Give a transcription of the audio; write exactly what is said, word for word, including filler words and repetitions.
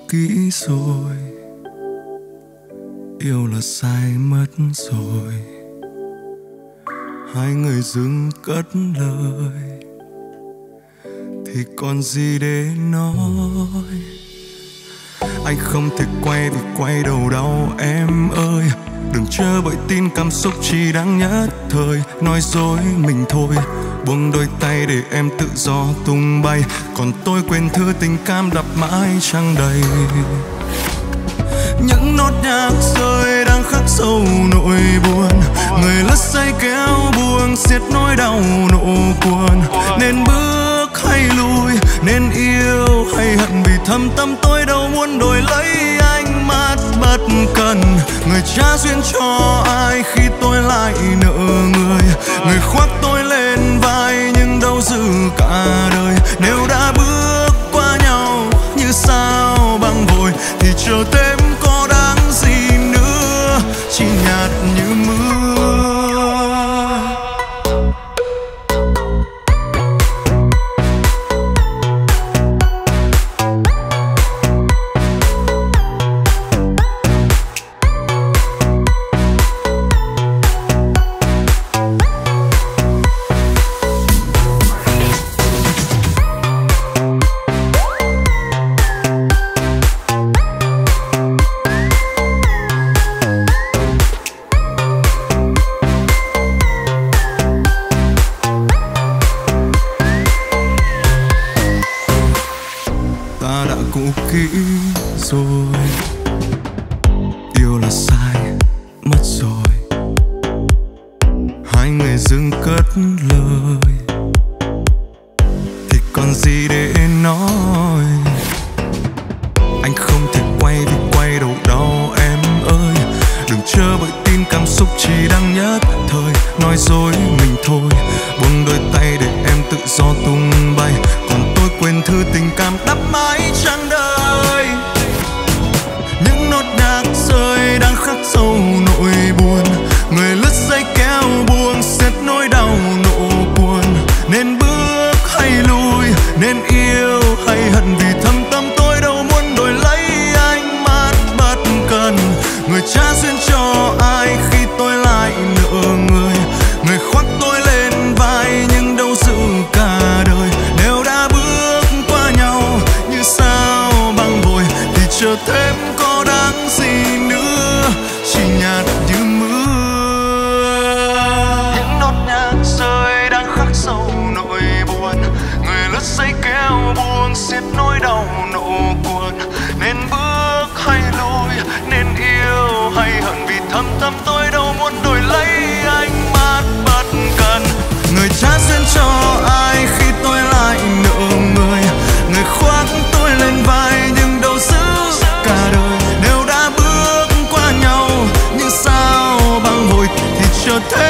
kỹ rồi, yêu là sai mất rồi. Hai người dừng cất lời thì còn gì để nói. Anh không thể quay vì quay đầu đau em ơi. Đừng chờ bởi tin cảm xúc chỉ đang nhất thời. Nói dối mình thôi, buông đôi tay để em tự do tung bay. Còn tôi quên thư tình cảm đập mãi chẳng đầy. Những nốt nhạc rơi đang khắc sâu nỗi buồn. Người lướt say kéo buông xiết nỗi đau nộ cuồn. Nên bước hay lui, nên yêu hay hận, vì thâm tâm tôi đâu muốn đổi lấy ánh mắt bất cần. Người trả duyên cho ai khi tôi lại nợ người. Người khoác tôi lên vai nhưng đâu giữ cả đời. Nếu đã bước qua nhau như sao băng vội thì chờ thêm có đáng gì nữa, chỉ nhạt như mưa. Kỹ rồi, yêu là sai mất rồi. Hai người dừng cất lời thì còn gì để nói. Anh không thể quay vì quay đầu đau em ơi. Đừng chờ bởi tin cảm xúc chỉ đang nhất thời. Nói dối mình thôi, buông đôi tay để em tự do tung bay. Còn tôi quên thư tình cảm đắp mãi chẳng đời. Những nốt nhạc rơi đang khắc sâu nỗi buồn. Người lướt dây kéo buông xiết nỗi đau nộ cuồn. Nên bước hay lui, nên yêu hay hận, vì thâm tâm tôi đâu muốn đổi lấy ánh mắt bất cần. Người trả duyên cho ai khi tôi lại nợ người. Người khoác tôi lên vai nhưng đâu giữ cả đời. Nếu đã bước qua nhau như sao băng vội thì chờ thêm có đáng gì nữa, chỉ nhạt như mưa. Những nốt nhạc rơi đang khắc sâu nỗi buồn. Người lướt dây kéo buông xiết nỗi đau nộ cuồn. Nên bước hay lui, nên yêu hay hận, vì thâm tâm tôi đâu muốn đổi lấy ánh mắt bất cần. Người trả duyên cho ai khi tôi lại nợ người. Người khoác tôi lên vai nhưng đâu giữ cả đời. Nếu đã bước qua nhau như sao băng vội thì chờ thêm